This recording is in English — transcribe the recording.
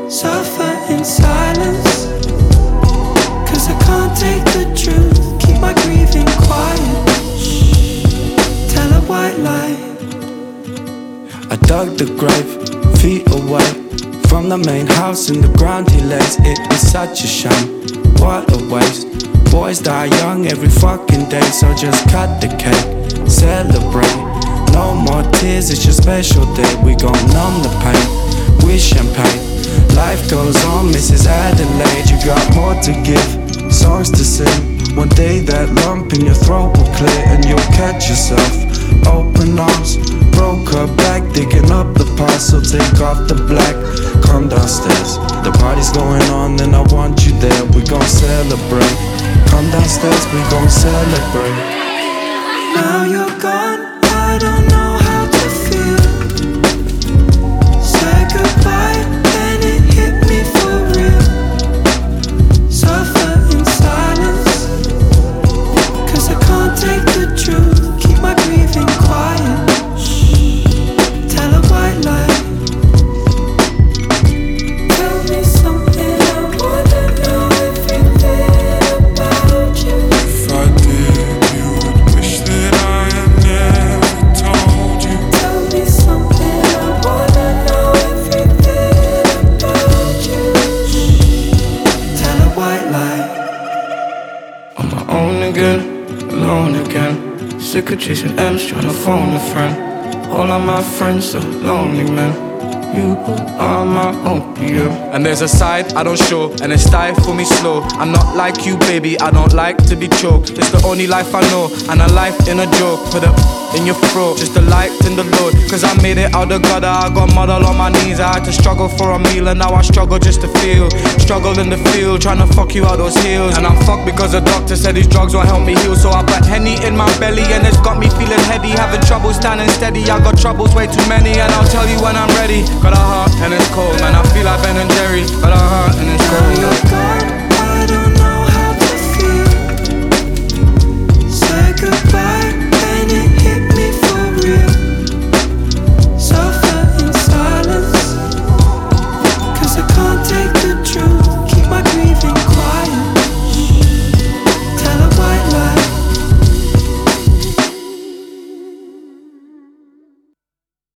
suffer in silence, 'cause I can't take the truth. Keep my grieving quiet. Tell a white lie. I dug the grave, feet away from the main house in the ground he lays. It is such a shame, what a waste. Boys die young every fucking day, so just cut the cake, celebrate. No more tears, it's your special day. We gon' numb the pain, wish champagne. Life goes on, Mrs. Adelaide. You got more to give, songs to sing. One day that lump in your throat will clear and you'll catch yourself. Open arms, broke her back, digging up the past, so take off the black. Come downstairs, the party's going on and I want you there. We gon' celebrate. Come downstairs, we gon' celebrate. Now you're gone, I don't know how to feel. Said goodbye, then it hit me for real. Suffer in silence, 'cause I can't take the truth. Keep my grieving quiet. Tell a white lie. Tell me something, I wanna know everything about you. If I did, you would wish that I had never told you. Tell me something, I wanna know everything about you. Tell a white lie. On my own again, alone again. Sick of chasing M's, trying to phone a friend. All of my friends so lonely, man. You are my opium. And there's a side I don't show, and it's stifle me slow. I'm not like you, baby, I don't like to be choked. It's the only life I know, and a life in a joke. Put it in your throat, just a light in the load. 'Cause I made it out the gutter, I got muddled on my knees. I had to struggle for a meal, and now I struggle just to feel. Struggle in the field, trying to fuck you out those heels. And I'm fucked because the doctor said these drugs won't help me heal. So I put Henny in my belly, and it's got me feeling heavy. Having trouble standing steady, I got troubles way too many. And I'll tell you when I'm ready. Got a heart and it's cold, man, I feel like Ben and Jerry.